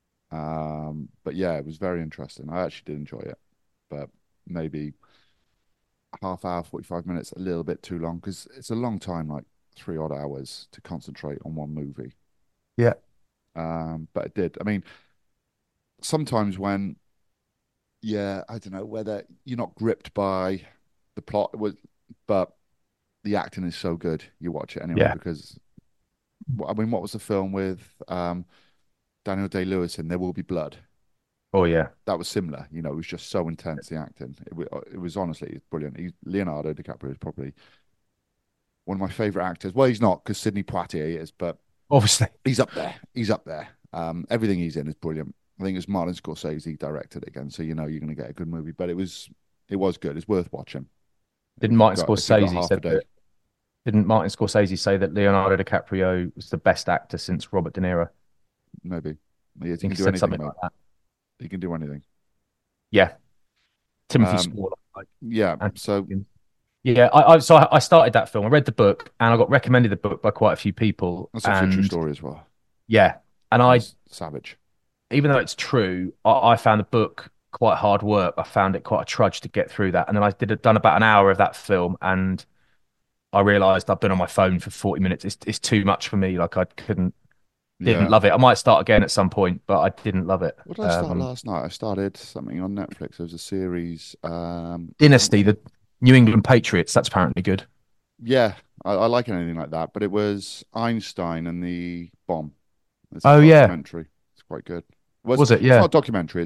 But yeah, it was very interesting. I actually did enjoy it, but maybe half hour, 45 minutes, a little bit too long because it's a long time, like 3 odd hours to concentrate on one movie. Yeah. But it did. I mean, sometimes when, yeah, I don't know whether you're not gripped by the plot, but the acting is so good, you watch it anyway Yeah. because, I mean, what was the film with Daniel Day-Lewis in There Will Be Blood? Oh yeah. That was similar. It was just so intense, the acting. It was honestly brilliant. Leonardo DiCaprio is probably one of my favorite actors. Well, he's not because Sidney Poitier is, but Obviously. he's up there. He's up there. Everything he's in is brilliant. I think it's Martin Scorsese directed it again, so you're going to get a good movie. But it was good. It's worth watching. Didn't Martin If you've got Scorsese half a said day, that? Didn't Martin Scorsese say that Leonardo DiCaprio was the best actor since Robert De Niro? maybe. He I can think he do said anything, something mate. like that. He can do anything. Yeah. Timothy Um, Spall. Like, yeah. Anthony So Hopkins. Yeah, I started that film. I read the book, and I got recommended the book by quite a few people. that's actually a true And story as well. yeah, and He's savage. even though it's true, I found the book quite hard work. I found it quite a trudge to get through that, and then done about an hour of that film, and I realised I've been on my phone for 40 minutes. It's too much for me. Like I didn't Yeah. love it. I might start again at some point, but I didn't love it. What did I start last night? I started something on Netflix. There was a series. Dynasty, the New England Patriots. That's apparently good. Yeah, I like anything like that. But it was Einstein and the bomb. It's a Oh yeah, documentary. It's quite good. Well, was it? it's not Yeah. a documentary.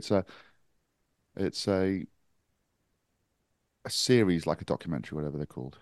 It's a series like a documentary, whatever they're called.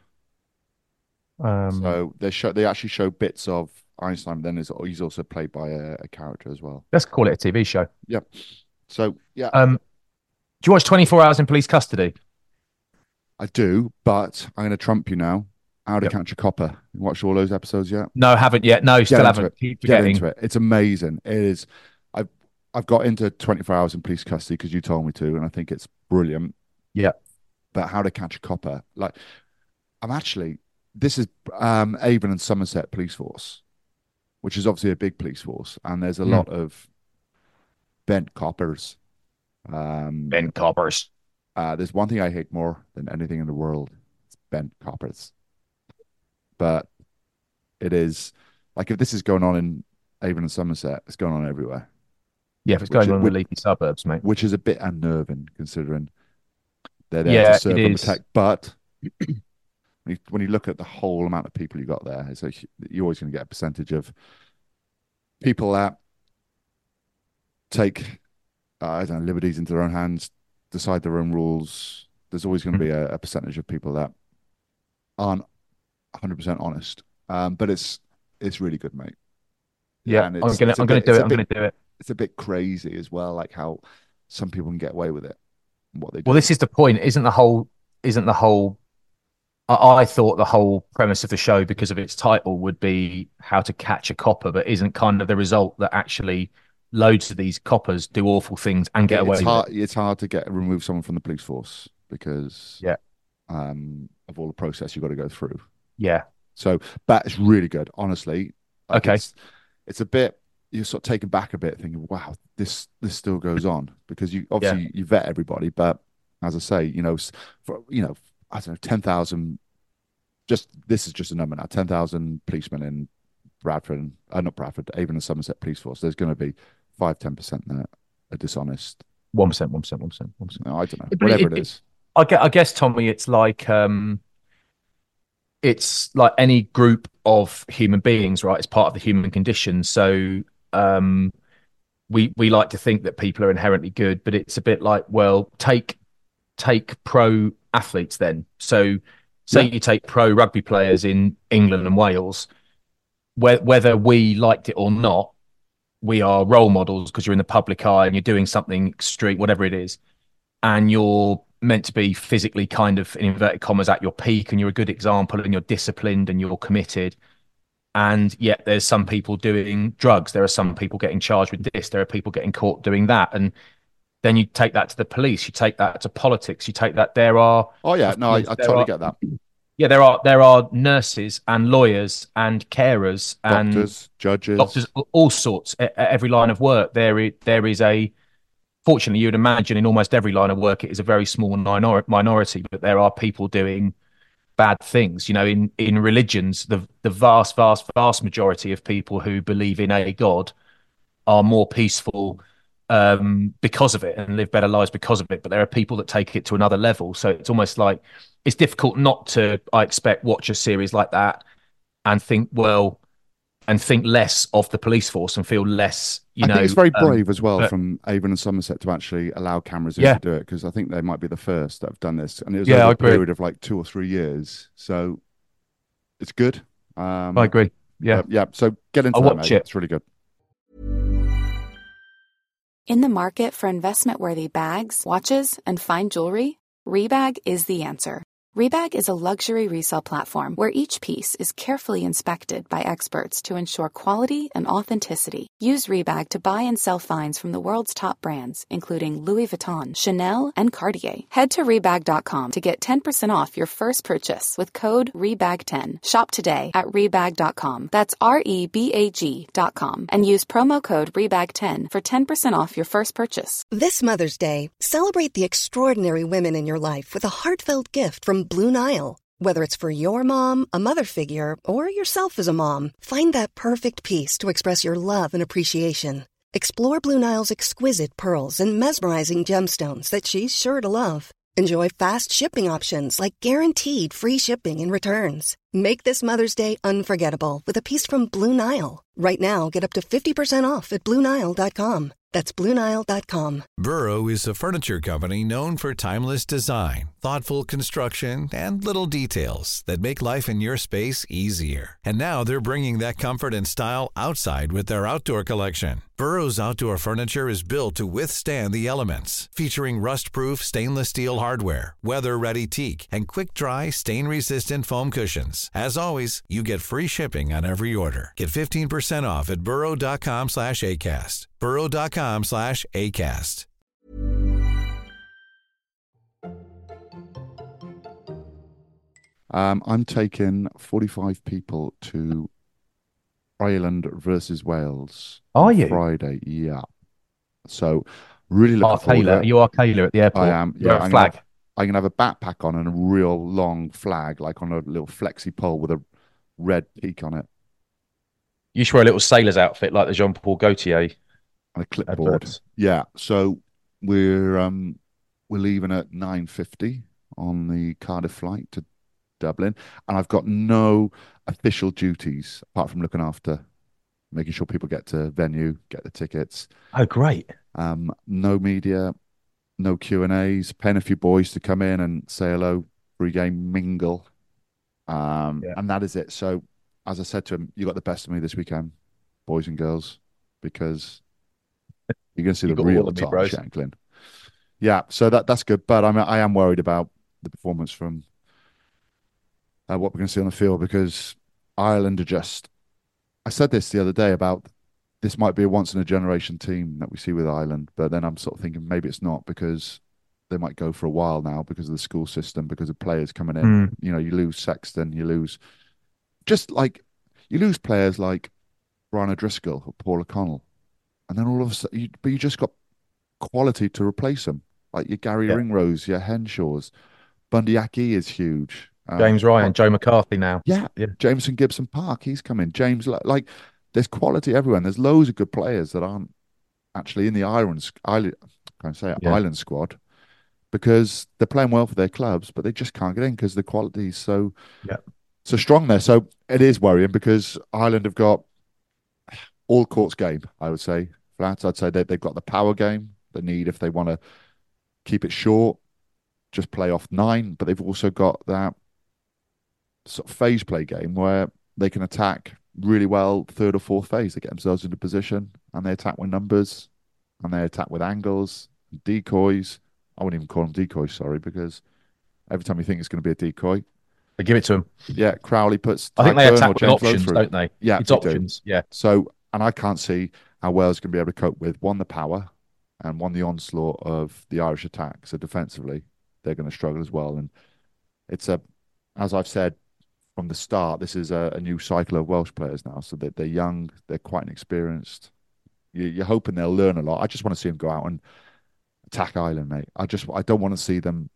So they actually show bits of Einstein. Then he's also played by a character as well. Let's call it a TV show. Yep. So yeah, Do you watch 24 Hours in Police Custody? I do. But I'm going to trump you now. How to Yep. Catch a Copper. You watched all those episodes yet? No, haven't yet. No, still Get into haven't. it. Keep Get forgetting. into it. It's amazing. It is. I've got into 24 Hours in Police Custody because you told me to, and I think it's brilliant. Yeah. But How to Catch a Copper, like, I'm actually this is Avon and Somerset Police Force, which is obviously a big police force, and there's a lot of bent coppers. Bent coppers. There's one thing I hate more than anything in the world. It's bent coppers. But it is like, if this is going on in Avon and Somerset, it's going on everywhere. Yeah, if it's going on in the leafy suburbs, mate. Which is a bit unnerving, considering they're there to serve and protect. But when you look at the whole amount of people you got there, you're always going to get a percentage of people that take I don't know, liberties into their own hands, decide their own rules. There's always going to be a percentage of people that aren't 100% honest. But it's really good, mate. Yeah, I'm gonna do it. It's a bit crazy as well, like how some people can get away with it. What they do. Well, this is the point. Isn't the whole? I thought the whole premise of the show, because of its title, would be how to catch a copper, but isn't kind of the result that actually loads of these coppers do awful things and get away with it? It's hard to remove someone from the police force because of all the process you've got to go through. Yeah. So that's really good, honestly. Like, okay. It's a bit, you're sort of taken back a bit, thinking, wow, this still goes on, because you obviously you vet everybody, but as I say, I don't know, 10,000. This is just a number now. 10,000 policemen in Bradford, not Bradford, Avon and Somerset Police Force. There's going to be 5-10% that are dishonest. 1%. No, I don't know. Whatever it is. I guess, Tommy, it's like any group of human beings, right? It's part of the human condition. So we like to think that people are inherently good, but it's a bit like, well, take pro athletes then. So say you take pro rugby players in England and Wales, whether we liked it or not, we are role models because you're in the public eye and you're doing something extreme, whatever it is, and you're meant to be physically kind of, in inverted commas, at your peak, and you're a good example, and you're disciplined and you're committed. And yet there's some people doing drugs. There are some people getting charged with this. There are people getting caught doing that. And then you take that to the police. You take that to politics. You take that. There are. Oh yeah, no, I totally get that. Yeah, there are nurses and lawyers and carers and doctors, all sorts. At every line of work, there is a. Fortunately, you'd imagine in almost every line of work, it is a very small minority, but there are people doing bad things. In religions, the vast majority of people who believe in a God are more peaceful because of it and live better lives because of it. But there are people that take it to another level. So it's almost like it's difficult not to, I expect, watch a series like that and think less of the police force and feel less, I think it's very brave as well from Avon and Somerset to actually allow cameras in to do it, because I think they might be the first that have done this. And it was over a period of like 2 or 3 years. So it's good. I agree. Yeah. So get into that, mate. It's really good. In the market for investment-worthy bags, watches, and fine jewelry, Rebag is the answer. Rebag is a luxury resale platform where each piece is carefully inspected by experts to ensure quality and authenticity. Use Rebag to buy and sell finds from the world's top brands, including Louis Vuitton, Chanel, and Cartier. Head to Rebag.com to get 10% off your first purchase with code REBAG10. Shop today at Rebag.com. That's REBAG.com. And use promo code REBAG10 for 10% off your first purchase. This Mother's Day, celebrate the extraordinary women in your life with a heartfelt gift from Blue Nile. Whether it's for your mom, a mother figure, or yourself as a mom, find that perfect piece to express your love and appreciation. Explore Blue Nile's exquisite pearls and mesmerizing gemstones that she's sure to love. Enjoy fast shipping options like guaranteed free shipping and returns. Make this Mother's Day unforgettable with a piece from Blue Nile. Right now, get up to 50% off at BlueNile.com. That's BlueNile.com. Burrow is a furniture company known for timeless design, thoughtful construction, and little details that make life in your space easier. And now they're bringing that comfort and style outside with their outdoor collection. Burrow's outdoor furniture is built to withstand the elements, featuring rust-proof stainless steel hardware, weather-ready teak, and quick-dry, stain-resistant foam cushions. As always, you get free shipping on every order. Get 15% off at burrow.com/ACAST. burrow.com/ACAST. I'm taking 45 people to Ireland versus Wales Are on you? Friday. Yeah. So really looking forward to Are it. you Arcala at the airport? I am. You're Yeah, a flag. I can have a backpack on and a real long flag, like on a little flexi pole with a red peak on it You should wear a little sailor's outfit like the Jean-Paul Gaultier and a clipboard. adverts. Yeah. So we're leaving at 9:50 on the Cardiff flight to Dublin, and I've got no official duties apart from looking after making sure people get to venue, get the tickets. Oh, great. No media, no Q&As, paying a few boys to come in and say hello, pre-game mingle. And that is it. So, as I said to him, you got the best of me this weekend, boys and girls, because you're going to see the real Tom Shanklin. Yeah, so that's good. But I am worried about the performance from what we're going to see on the field, because Ireland are just... I said this the other day about this might be a once-in-a-generation team that we see with Ireland, but then I'm sort of thinking maybe it's not, because they might go for a while now because of the school system, because of players coming in. You know, you lose Sexton, you lose players like Brian O'Driscoll or Paul O'Connell, and then all of a sudden, you just got quality to replace them, like your Gary Ringrose, your Henshaws. Bundy Aki is huge. James Ryan, Joe McCarthy now. Yeah. Jameson Gibson Park, he's coming. James, like, there's quality everywhere. And there's loads of good players that aren't actually in the Island squad, because they're playing well for their clubs, but they just can't get in because the quality is so strong there. So it is worrying, because Ireland have got all courts game, I would say. Flat, I'd say they've got the power game they need if they want to keep it short, just play off 9, but they've also got that sort of phase play game where they can attack really well third or fourth phase. They get themselves into position and they attack with numbers and they attack with angles, decoys. I wouldn't even call them decoys, sorry, because every time you think it's going to be a decoy, they give it to him. Yeah, Crowley puts... I think they attack with options, don't they? Yeah, it's options, yeah. So, and I can't see how Wales can be able to cope with, one, the power, and one, the onslaught of the Irish attack. So defensively, they're going to struggle as well. And it's as I've said from the start, this is a new cycle of Welsh players now. So they're young, they're quite inexperienced. You're hoping they'll learn a lot. I just want to see them go out and attack Ireland, mate. I don't want to see them,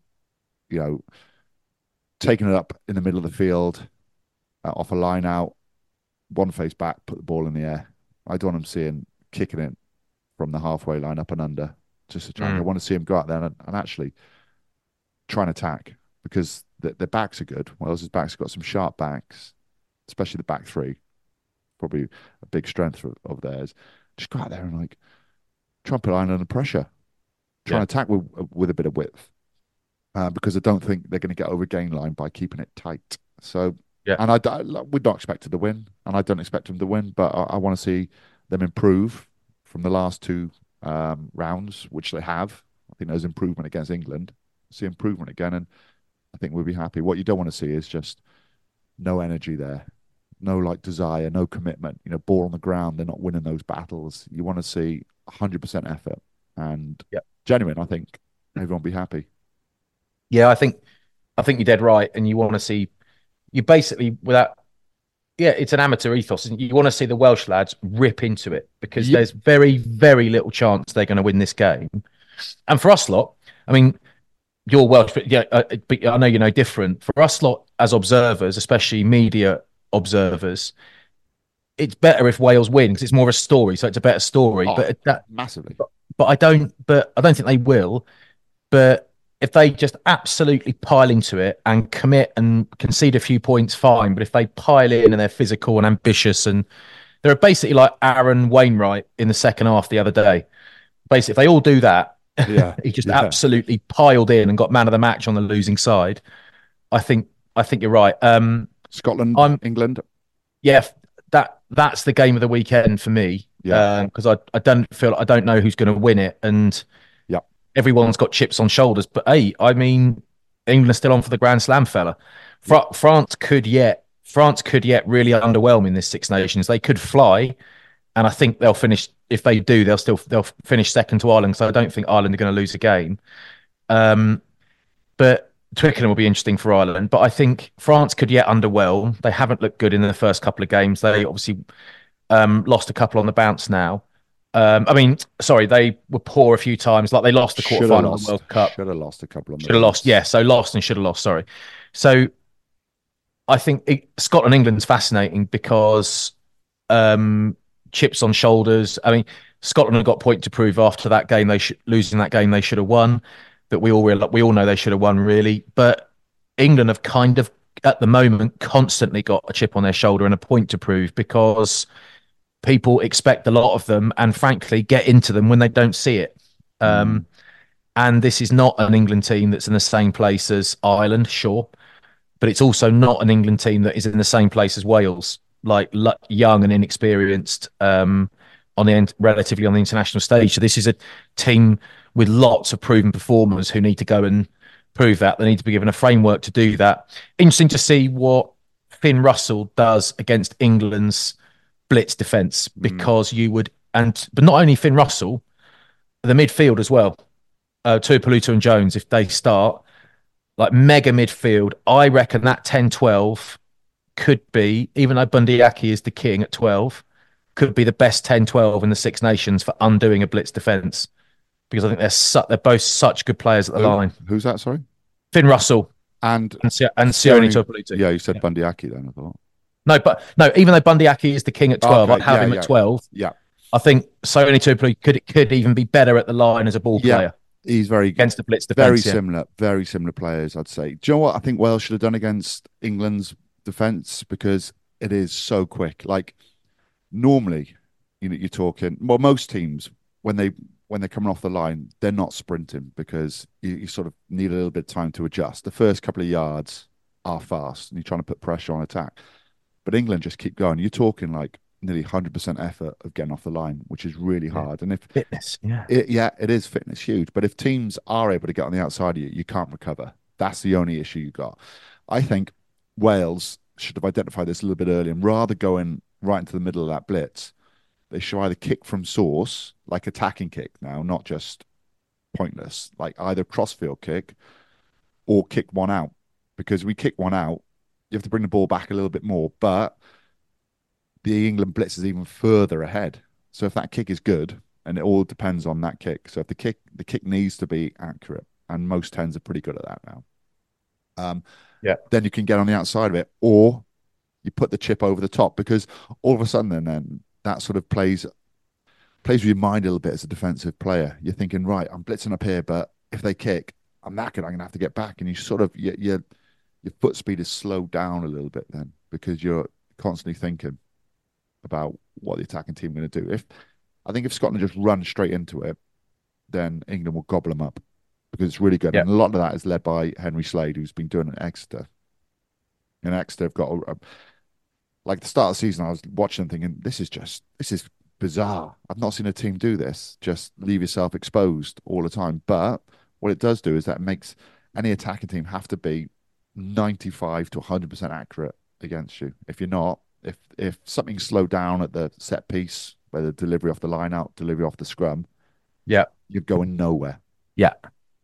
taking it up in the middle of the field, off a line out, one face back, put the ball in the air. I don't want them kicking it from the halfway line up and under, just to try. I want to see them go out there and actually try and attack, because their backs are good. Wales's backs have got some sharp backs, especially the back three. Probably a big strength of theirs. Just go out there and try and put Ireland under pressure. Try and attack with a bit of width, because I don't think they're going to get over gain line by keeping it tight. So, and we're not expected to win, and I don't expect them to win, but I want to see them improve from the last 2 rounds, which they have. I think there's improvement against England. See improvement again, and I think we'll be happy. What you don't want to see is just no energy there, no desire, no commitment. Ball on the ground, they're not winning those battles. You want to see 100% effort and genuine. I think everyone will be happy. Yeah, I think you're dead right, and you want to see you basically without. Yeah, it's an amateur ethos. You want to see the Welsh lads rip into it, because there's very, very little chance they're going to win this game. And for us lot, I mean, you're Welsh, but but I know you're no different. For us lot as observers, especially media observers, it's better if Wales win, because it's more of a story, so it's a better story. Massively. But I don't think they will. But if they just absolutely pile into it and commit and concede a few points, fine. But if they pile in and they're physical and ambitious, and they're basically like Aaron Wainwright in the second half the other day. Basically, if they all do that, he just absolutely piled in and got man of the match on the losing side. I think you're right. Scotland, England. Yeah, that's the game of the weekend for me. Yeah, because I don't know who's going to win it, and everyone's got chips on shoulders. But hey, I mean, England are still on for the Grand Slam, fella. France could yet really underwhelm in this Six Nations. They could fly, and I think they'll finish. If they do, they'll finish second to Ireland. So I don't think Ireland are going to lose a game. But Twickenham will be interesting for Ireland, but I think France could yet underwhelm. They haven't looked good in the first couple of games. They obviously lost a couple on the bounce now. Sorry, they were poor a few times. Like they lost the quarterfinal of the World Cup. Should have lost a couple on the Should have lost, yeah. So lost and should have lost. Sorry. So I think Scotland England's fascinating because chips on shoulders. I mean, Scotland have got point to prove after that game. Losing that game, they should have won. That we all know they should have won, really. But England have kind of, at the moment, constantly got a chip on their shoulder and a point to prove because people expect a lot of them and, frankly, get into them when they don't see it. And this is not an England team that's in the same place as Ireland, sure, but it's also not an England team that is in the same place as Wales, like young and inexperienced relatively on the international stage. So this is a team with lots of proven performers who need to go and prove that. They need to be given a framework to do that. Interesting to see what Finn Russell does against England's blitz defence, because but not only Finn Russell, the midfield as well. Tuipulotu and Jones, if they start, like mega midfield, I reckon that 10-12 could be, even though Bundyaki is the king at 12, could be the best 10-12 in the Six Nations for undoing a blitz defence. Because I think they're both such good players at the line. Who's that, sorry? Finn Russell and Sione Tuipulotu. Yeah, you said Bundyaki then, I thought. No, even though Bundyaki is the king at 12, I'd have him at 12. Yeah. I think Sione Tuipulotu could even be better at the line as a ball player. He's very good. Against the blitz defence. Very similar players, I'd say. Do you know what I think Wales should have done against England's defence? Because it is so quick. Like, normally, you're talking, well, most teams, when they're coming off the line, they're not sprinting because you sort of need a little bit of time to adjust. The first couple of yards are fast and you're trying to put pressure on attack. But England just keep going. You're talking like nearly 100% effort of getting off the line, which is really hard. And if fitness, it is fitness huge. But if teams are able to get on the outside of you, you can't recover. That's the only issue you got. I think Wales should have identified this a little bit earlier, and rather going right into the middle of that blitz, they should either kick from source, like attacking kick now, not just pointless, like either crossfield kick or kick one out. Because we kick one out, you have to bring the ball back a little bit more, but the England blitz is even further ahead. So if that kick is good, and it all depends on that kick. So if the kick needs to be accurate, and most tens are pretty good at that now. Then you can get on the outside of it, or you put the chip over the top, because all of a sudden then that sort of plays with your mind a little bit as a defensive player. You're thinking, right, I'm blitzing up here, but if they kick, I'm knackered, I'm going to have to get back. And you sort of, your foot speed is slowed down a little bit then, because you're constantly thinking about what the attacking team are going to do. I think if Scotland just run straight into it, then England will gobble them up, because it's really good. And a lot of that is led by Henry Slade, who's been doing it at Exeter. And Exeter have got like the start of the season, I was watching and thinking, this is bizarre. I've not seen a team do this. Just leave yourself exposed all the time. But what it does do is that makes any attacking team have to be 95 to 100% accurate against you. If you're not, if something's slowed down at the set piece, whether delivery off the line out, delivery off the scrum, you're going nowhere. Yeah.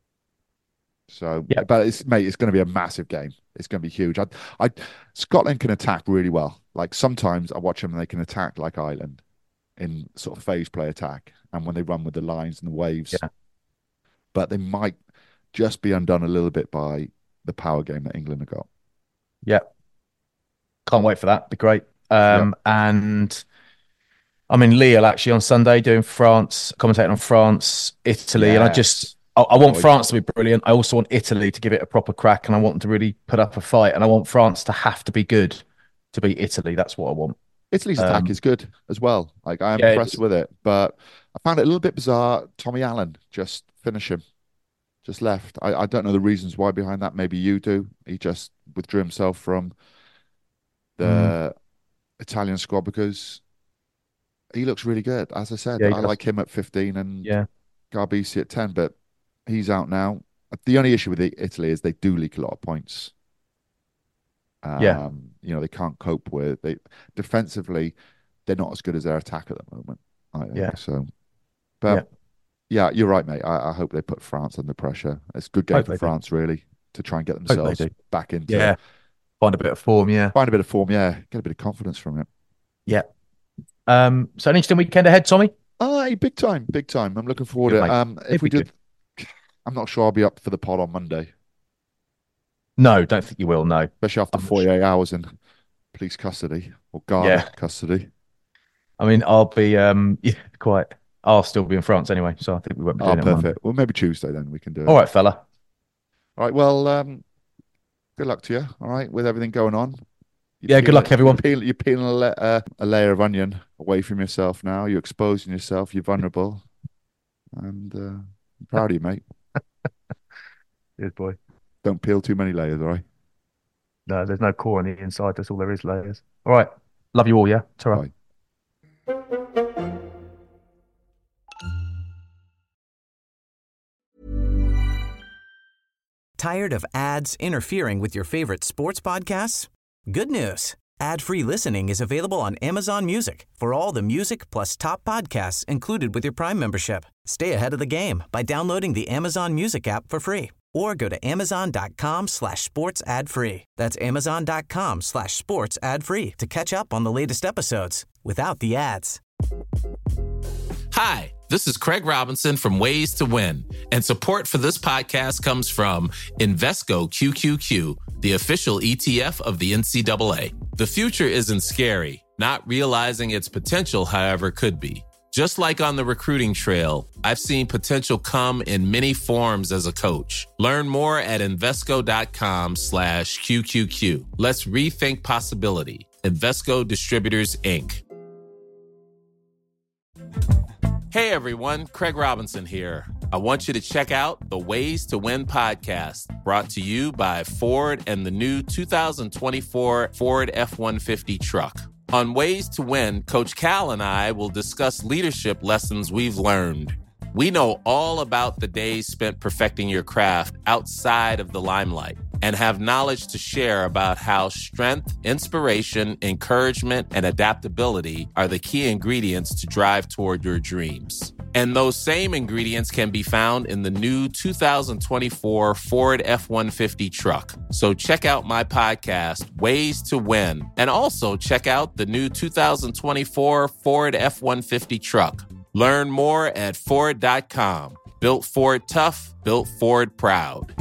So, but it's going to be a massive game. It's going to be huge. Scotland can attack really well. Like sometimes I watch them and they can attack like Ireland in sort of phase play attack, and when they run with the lines and the waves. But they might just be undone a little bit by the power game that England have got. Yeah. Can't wait for that. Be great. And I'm in Lille actually on Sunday doing France, commentating on France, Italy, and I want France to be brilliant. I also want Italy to give it a proper crack, and I want them to really put up a fight, and I want France to have to be good to beat Italy. That's what I want. Italy's attack is good as well. Like I'm impressed with it, but I found it a little bit bizarre. Tommy Allen just left. I don't know the reasons why behind that. Maybe you do. He just withdrew himself from the Italian squad because he looks really good. As I said, I like him at 15 and Garbisi at 10, but he's out now. The only issue with Italy is they do leak a lot of points. They can't cope with defensively. They're not as good as their attack at the moment. I think. So, but you're right, mate. I hope they put France under pressure. It's a good game for France, really, to try and get Hope they themselves do. back into Find a bit of form, Find a bit of form, get a bit of confidence from it. Yeah. So an interesting weekend ahead, Tommy? Big time. I'm looking forward to it. If we do, I'm not sure I'll be up for the pod on Monday. No, don't think you will, no. Especially after 48 hours in police custody or guard custody. I mean, I'll be I'll still be in France anyway, so I think we won't be doing it. Perfect. Well, maybe Tuesday then we can do it. All right, fella. All right, well, good luck to you, all right, with everything going on. Good luck, everyone. You're peeling a layer of onion away from yourself now. You're exposing yourself. You're vulnerable. And I'm proud of you, mate. Cheers, boy. Don't peel too many layers, all right? No, there's no core on the inside. That's all there is, layers. All right. Love you all, yeah? Ta-ra. Bye. Tired of ads interfering with your favorite sports podcasts? Good news. Ad-free listening is available on Amazon Music for all the music plus top podcasts included with your Prime membership. Stay ahead of the game by downloading the Amazon Music app for free or go to amazon.com/sports ad free. That's amazon.com/sports ad free to catch up on the latest episodes without the ads. Hi, this is Craig Robinson from Ways to Win, and support for this podcast comes from Invesco QQQ, the official ETF of the NCAA. The future isn't scary. Not realizing its potential, however, could be. Just like on the recruiting trail, I've seen potential come in many forms as a coach. Learn more at Invesco.com/QQQ. Let's rethink possibility. Invesco Distributors, Inc. Hey everyone, Craig Robinson here. I want you to check out the Ways to Win podcast, brought to you by Ford and the new 2024 Ford F-150 truck. On Ways to Win, Coach Cal and I will discuss leadership lessons we've learned. We know all about the days spent perfecting your craft outside of the limelight and have knowledge to share about how strength, inspiration, encouragement, and adaptability are the key ingredients to drive toward your dreams. And those same ingredients can be found in the new 2024 Ford F-150 truck. So check out my podcast, Ways to Win, and also check out the new 2024 Ford F-150 truck. Learn more at Ford.com. Built Ford tough, built Ford proud.